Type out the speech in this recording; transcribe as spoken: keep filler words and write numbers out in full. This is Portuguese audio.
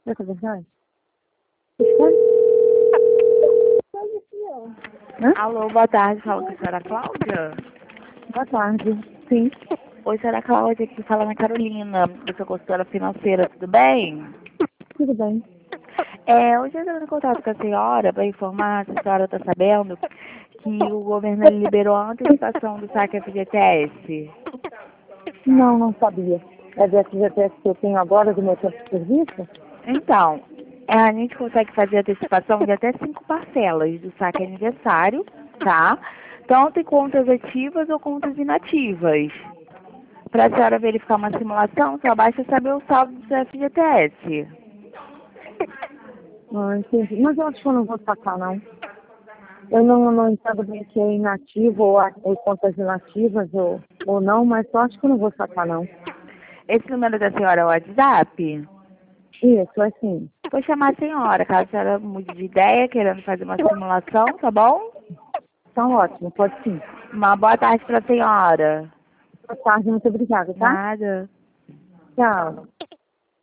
Essa é verdade? Hã? Alô, boa tarde. Fala com a senhora Cláudia? Boa tarde. Sim. Oi, senhora Cláudia, aqui fala Ana Carolina, eu sou consultora financeira, tudo bem? Tudo bem. É, hoje eu estou em contato com a senhora para informar se a senhora está sabendo que o governo ele liberou a antecipação do saque F G T S. Não, não sabia. É do F G T S que eu tenho agora do meu tempo de serviço? Então, é, a gente consegue fazer antecipação de até cinco parcelas do saque aniversário, tá? Tanto em contas ativas ou contas inativas. Para a senhora verificar uma simulação, só basta saber o saldo do seu F G T S. Ah, entendi. Mas eu acho que eu não vou sacar, não. Eu não, não entendo bem que é inativo ou, a- ou contas inativas ou, ou não, mas eu acho que eu não vou sacar, não. Esse número da senhora é o WhatsApp? Isso, é assim. Vou chamar a senhora, caso a senhora mude de ideia, querendo fazer uma simulação, tá bom? Tá ótimo, pode sim. Uma boa tarde para a senhora. Boa tarde, muito obrigada, tá? Nada. Tchau.